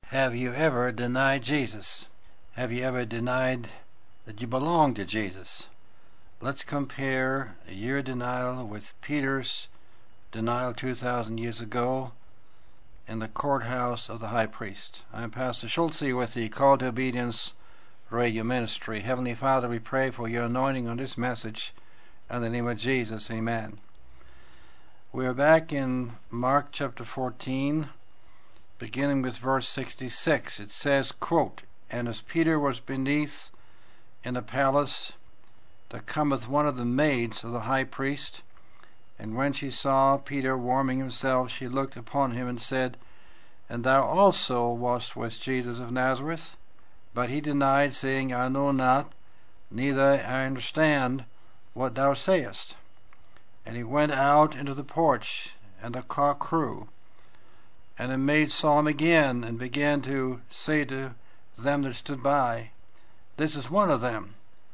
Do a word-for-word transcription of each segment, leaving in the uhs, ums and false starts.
Have you ever denied Jesus? Have you ever denied that you belong to Jesus? Let's compare your denial with Peter's denial two thousand years ago in the courthouse of the high priest. I'm Pastor Schultze with the Call to Obedience Radio Ministry. Heavenly Father, we pray for your anointing on this message. In the name of Jesus, amen. We are back in Mark chapter fourteen, beginning with verse sixty-six. It says, quote, "And as Peter was beneath in the palace, there cometh one of the maids of the high priest, and when she saw Peter warming himself, she looked upon him and said, And thou also wast with Jesus of Nazareth? But he denied, saying, I know not, neither I understand what thou sayest. And he went out into the porch, and the cock crew. And the maid saw him again, and began to say to them that stood by, This is one of them.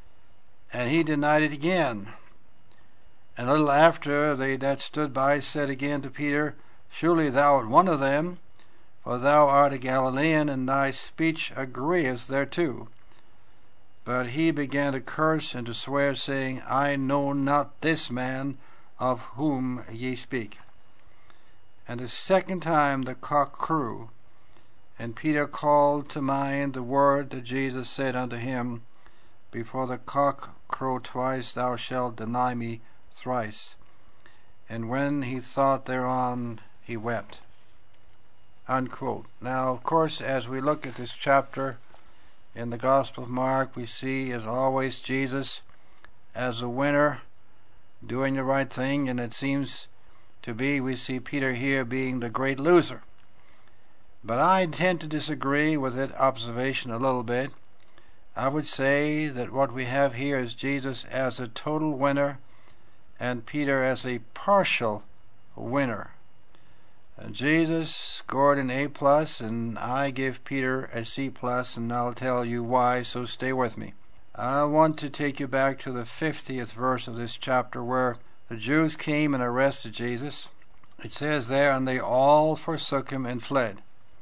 And he denied it again. And a little after, they that stood by said again to Peter, Surely thou art one of them, for thou art a Galilean, and thy speech agreeth thereto. But he began to curse and to swear, saying, I know not this man of whom ye speak. And the second time the cock crew, and Peter called to mind the word that Jesus said unto him, Before the cock crow twice, thou shalt deny me thrice. And when he thought thereon, he wept." Unquote. Now, of course, as we look at this chapter in the Gospel of Mark, we see, as always, Jesus as the winner, doing the right thing, and it seems to be, we see Peter here being the great loser. But I tend to disagree with that observation a little bit. I would say that what we have here is Jesus as a total winner and Peter as a partial winner. Uh, Jesus scored an A plus, and I give Peter a C plus, and I'll tell you why, so stay with me. I want to take you back to the fiftieth verse of this chapter, where the Jews came and arrested Jesus. It says there, And they all forsook him and fled.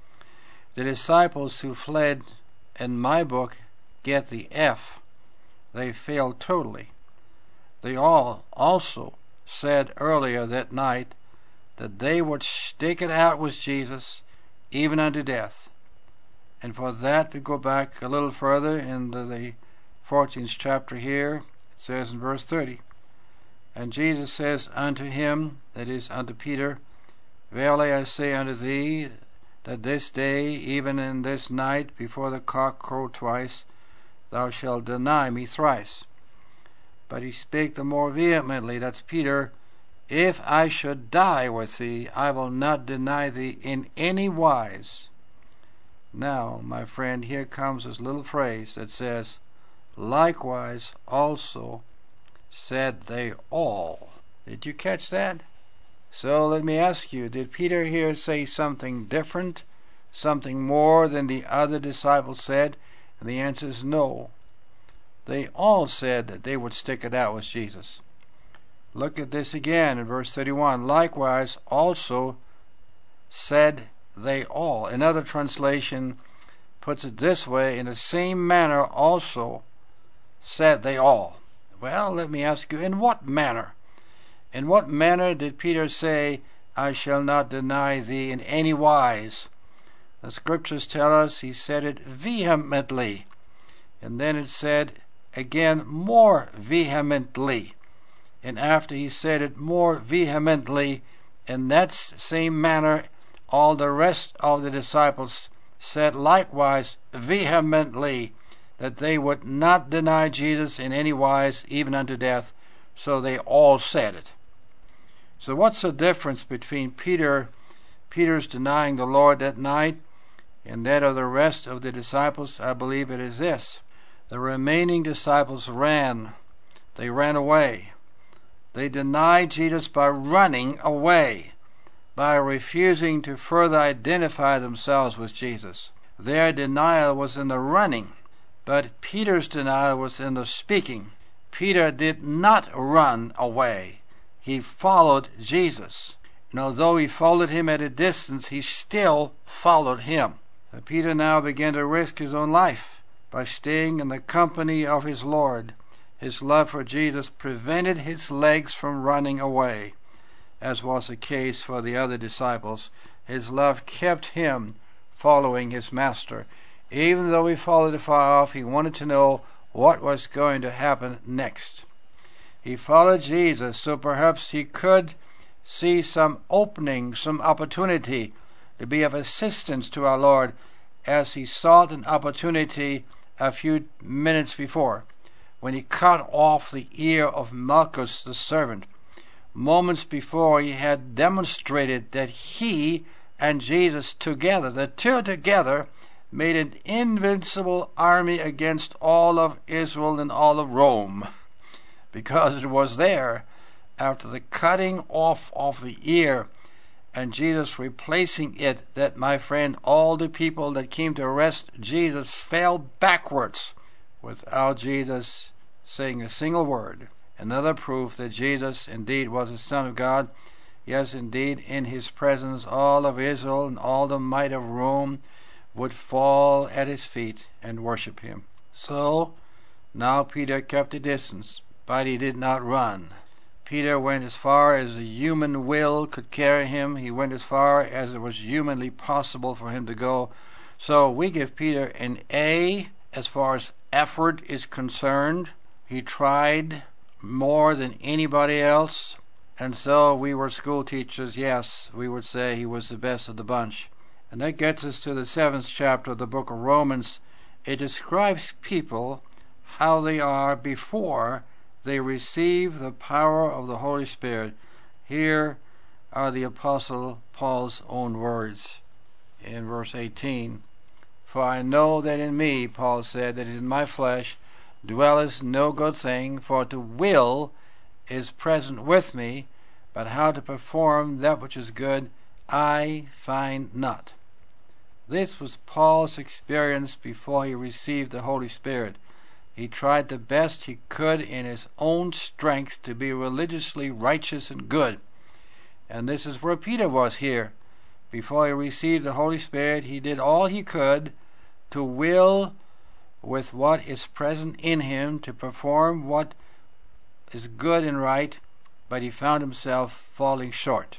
The disciples who fled, in my book, get the F. They failed totally. They all also said earlier that night that they would stick it out with Jesus even unto death. And for that we go back a little further into the fourteenth chapter here. It says in verse thirty, And Jesus says unto him, that is unto Peter, Verily I say unto thee, that this day, even in this night, before the cock crow twice, thou shalt deny me thrice. But he spake the more vehemently, that's Peter, If I should die with thee, I will not deny thee in any wise. Now, my friend, here comes this little phrase that says, Likewise also said they all. Did you catch that? So let me ask you, did Peter here say something different, something more than the other disciples said? And the answer is no. They all said that they would stick it out with Jesus. Look at this again in verse thirty-one. Likewise also said they all. Another translation puts it this way, In the same manner also said they all. Well, let me ask you, in what manner? In what manner did Peter say, I shall not deny thee in any wise? The scriptures tell us he said it vehemently. And then it said again more vehemently. And after he said it more vehemently, in that same manner, all the rest of the disciples said likewise vehemently that they would not deny Jesus in any wise, even unto death. So they all said it. So what's the difference between Peter, Peter's denying the Lord that night, and that of the rest of the disciples? I believe it is this. The remaining disciples ran. They ran away. They denied Jesus by running away, by refusing to further identify themselves with Jesus. Their denial was in the running, but Peter's denial was in the speaking. Peter did not run away. He followed Jesus. And although he followed him at a distance, he still followed him. Peter now began to risk his own life by staying in the company of his Lord. His love for Jesus prevented his legs from running away, as was the case for the other disciples. His love kept him following his master. Even though he followed afar off, he wanted to know what was going to happen next. He followed Jesus so perhaps he could see some opening, some opportunity to be of assistance to our Lord, as he sought an opportunity a few minutes before, when he cut off the ear of Malchus the servant. Moments before, he had demonstrated that he and Jesus together, the two together, made an invincible army against all of Israel and all of Rome, because it was there, after the cutting off of the ear and Jesus replacing it, that, my friend, all the people that came to arrest Jesus fell backwards without Jesus saying a single word. Another proof that Jesus indeed was the Son of God. Yes, indeed, in his presence all of Israel and all the might of Rome would fall at his feet and worship him. So now Peter kept a distance, but he did not run. Peter went as far as the human will could carry him. He went as far as it was humanly possible for him to go. So we give Peter an A as far as effort is concerned. He tried more than anybody else, and so we were school teachers. Yes, we would say he was the best of the bunch. And that gets us to the seventh chapter of the book of Romans. It describes people, how they are before they receive the power of the Holy Spirit. Here are the Apostle Paul's own words in verse eighteen. For I know that in me, Paul said, that is in my flesh, dwelleth no good thing, for to will is present with me, but how to perform that which is good I find not. This was Paul's experience before he received the Holy Spirit. He tried the best he could in his own strength to be religiously righteous and good. And this is where Peter was here. Before he received the Holy Spirit, he did all he could to will with what is present in him, to perform what is good and right, but he found himself falling short.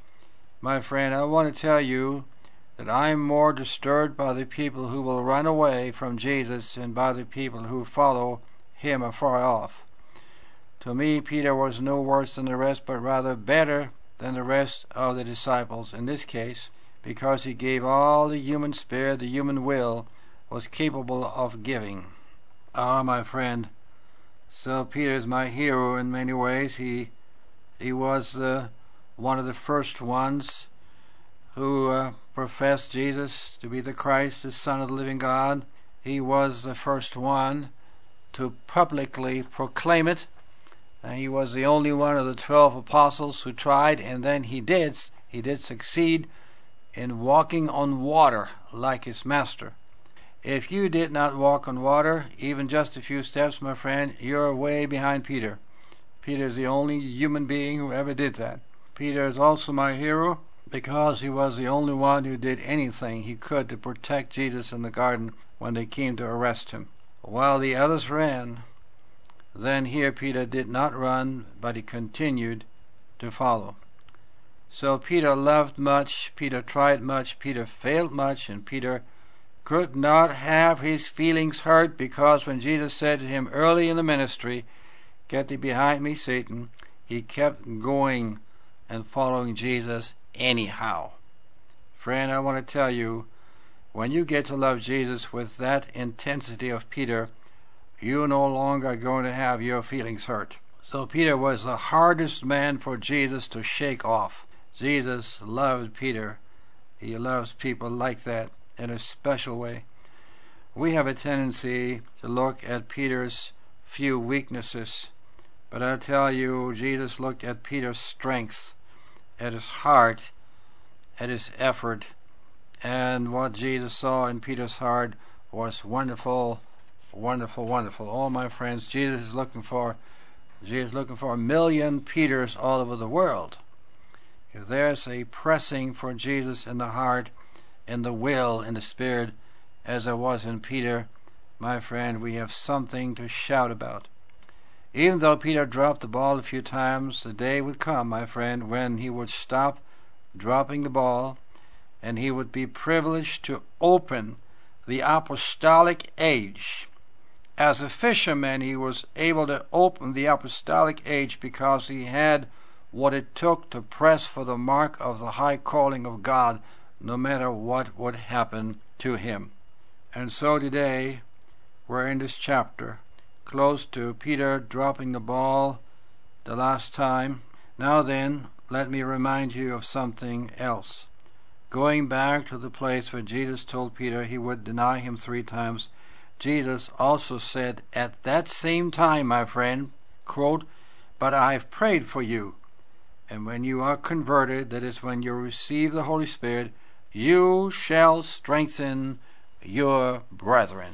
My friend, I want to tell you that I am more disturbed by the people who will run away from Jesus than by the people who follow him afar off. To me, Peter was no worse than the rest, but rather better than the rest of the disciples in this case, because he gave all the human spirit, the human will, was capable of giving. Ah, my friend, so Peter is my hero in many ways. He he was uh, one of the first ones who uh, professed Jesus to be the Christ, the Son of the living God. He was the first one to publicly proclaim it. And he was the only one of the twelve apostles who tried, and then he did. He did succeed in walking on water like his master. If you did not walk on water, even just a few steps, my friend, you're way behind Peter. Peter is the only human being who ever did that. Peter is also my hero because he was the only one who did anything he could to protect Jesus in the garden when they came to arrest him. While the others ran, then here Peter did not run, but he continued to follow. So Peter loved much, Peter tried much, Peter failed much, and Peter could not have his feelings hurt, because when Jesus said to him early in the ministry, "Get thee behind me, Satan," he kept going and following Jesus anyhow. Friend, I want to tell you, when you get to love Jesus with that intensity of Peter, you're no longer going to have your feelings hurt. So Peter was the hardest man for Jesus to shake off. Jesus loved Peter. He loves people like that in a special way. We have a tendency to look at Peter's few weaknesses, but I tell you, Jesus looked at Peter's strength, at his heart, at his effort, and what Jesus saw in Peter's heart was wonderful, wonderful, wonderful. Oh, my friends, Jesus is looking for Jesus is looking for a million Peters all over the world. If there's a pressing for Jesus in the heart, in the will, in the spirit, as there was in Peter, my friend, we have something to shout about. Even though Peter dropped the ball a few times, the day would come, my friend, when he would stop dropping the ball, and he would be privileged to open the apostolic age. As a fisherman, he was able to open the apostolic age because he had what it took to press for the mark of the high calling of God, no matter what would happen to him. And so today, we're in this chapter, close to Peter dropping the ball the last time. Now then, let me remind you of something else. Going back to the place where Jesus told Peter he would deny him three times, Jesus also said at that same time, my friend, quote, "But I have prayed for you." And when you are converted, that is when you receive the Holy Spirit, you shall strengthen your brethren.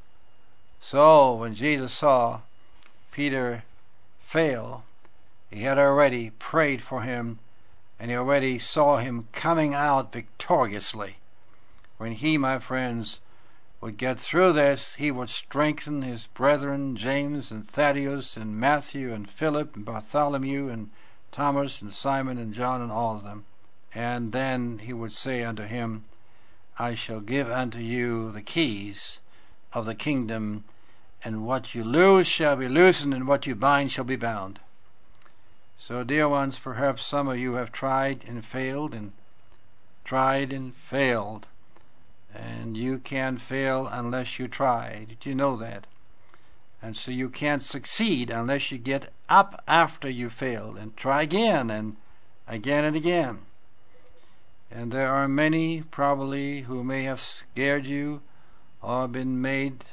So when Jesus saw Peter fail, he had already prayed for him, and he already saw him coming out victoriously. When he, my friends, would get through this, he would strengthen his brethren, James and Thaddeus and Matthew and Philip and Bartholomew and Thomas and Simon and John and all of them. And then he would say unto him, "I shall give unto you the keys of the kingdom, and what you loose shall be loosened, and what you bind shall be bound." So, dear ones, perhaps some of you have tried and failed and tried and failed. And you can't fail unless you try. Did you know that? And so you can't succeed unless you get up after you failed and try again and again and again. And there are many probably who may have scared you or been made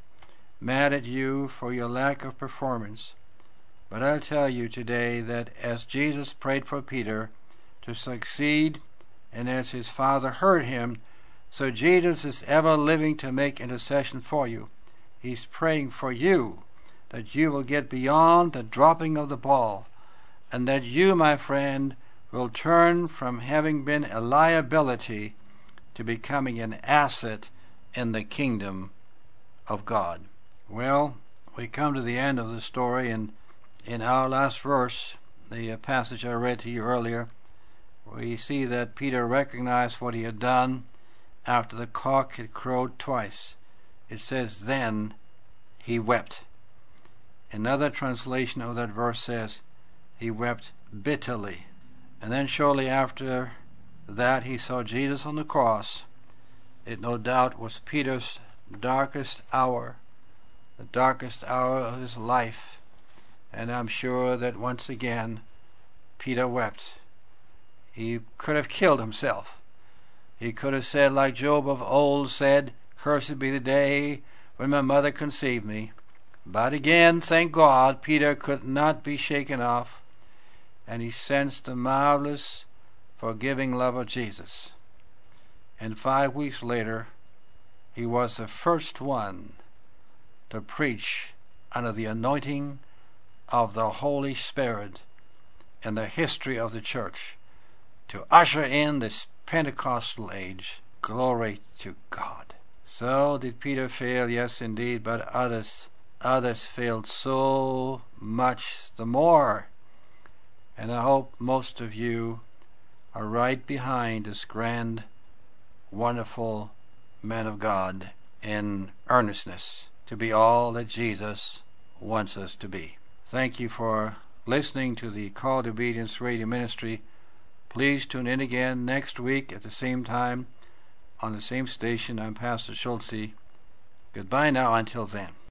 mad at you for your lack of performance. But I'll tell you today that as Jesus prayed for Peter to succeed, and as his Father heard him, so Jesus is ever living to make intercession for you. He's praying for you that you will get beyond the dropping of the ball, and that you, my friend, will turn from having been a liability to becoming an asset in the kingdom of God. Well, we come to the end of the story, and in our last verse, the passage I read to you earlier, we see that Peter recognized what he had done after the cock had crowed twice. It says, "Then he wept." Another translation of that verse says, he wept bitterly. And then shortly after that, he saw Jesus on the cross. It no doubt was Peter's darkest hour, the darkest hour of his life. And I'm sure that once again, Peter wept. He could have killed himself. He could have said, like Job of old said, "Cursed be the day when my mother conceived me." But again, thank God, Peter could not be shaken off, and he sensed the marvelous, forgiving love of Jesus. And five weeks later, he was the first one to preach under the anointing of the Holy Spirit in the history of the church, to usher in this Pentecostal age. Glory to God. So did Peter fail? Yes, indeed, but others others failed so much the more. And I hope most of you are right behind this grand, wonderful man of God in earnestness to be all that Jesus wants us to be. Thank you for listening to the Call to Obedience Radio Ministry. Please tune in again next week at the same time on the same station. I'm Pastor Schulze. Goodbye now until then.